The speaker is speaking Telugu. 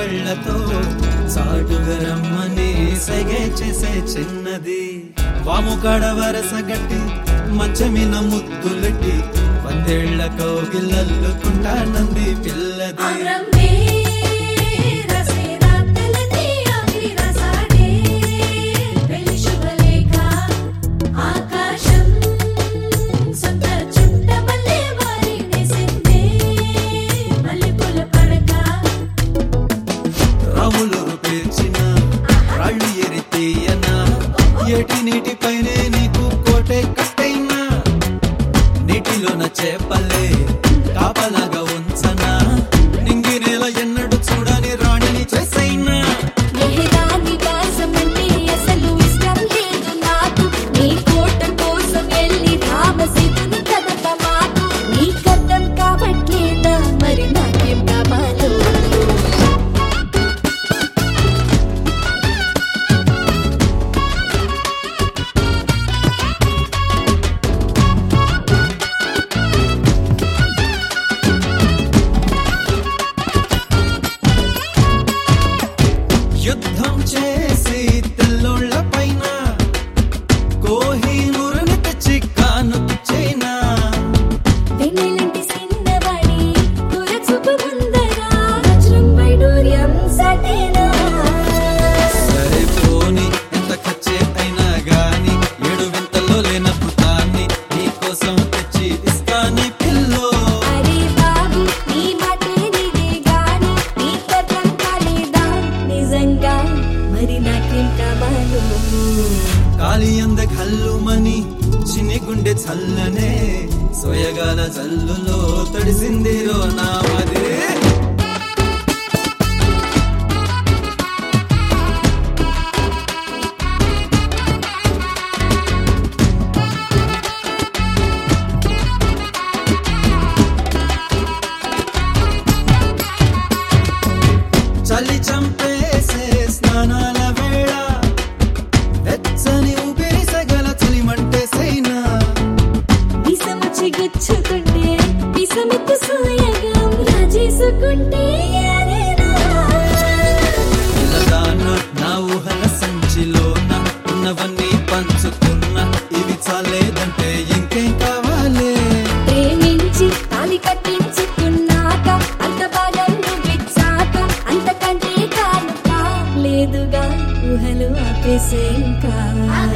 కళ్ళతో సాటుగా రమ్మని సైగే చేసే చిన్నది వాము కాడ వరస గట్టి మంచమిన ముద్దులెట్టి 100 ఏళ్ల కౌగిలల్లుకుంటానంది పిల్లది రాములూరు పేర్చిన రాళ్ళు ఎరితేయనా ఏటి నీటిపైనే నీకు కోటే కట్టైనా నీటిలోన చేపలే కాపలాగా ఉంచనా నింగి నేల ఎన్నడు చూడని రాణిని చేసైనా యుద్ధం చేసి తెల్లోళ్ళ పైన కోహినూరుని తెచ్చి కానుకు చైనా సరిపోని ఎంత ఖర్చే అయినా గాని 7 వింతల్లో లేనప్పుతాన్ని నీ కోసం తెచ్చి ఇస్తాని పిల్లో కాలి అంద కల్లుమని చిన్ని గుండె చల్లనే సోయగాల జల్లులో తడిసిందిరో నా మది చలి చంపేసే స్నానాల వేళ వెచ్చని ఊపిరి సగల చలిమంటే సైనా గుచ్చుకుంటే విసమెత్తు సోయగం రాజేసుకుంటే పిల్లదాన నా ఊహల సంచిలోన ఉన్నవన్నీ పంచుకున్న ఇవి చాలేదంటే ఇంకేం కావాలి ప్రేమించి తాళి కట్టించుకున్నాక అంత బాగా నువ్విచ్చాక అంతకంటే కానుక లేదుగా ఊహలు ఆపేసే ఇంకా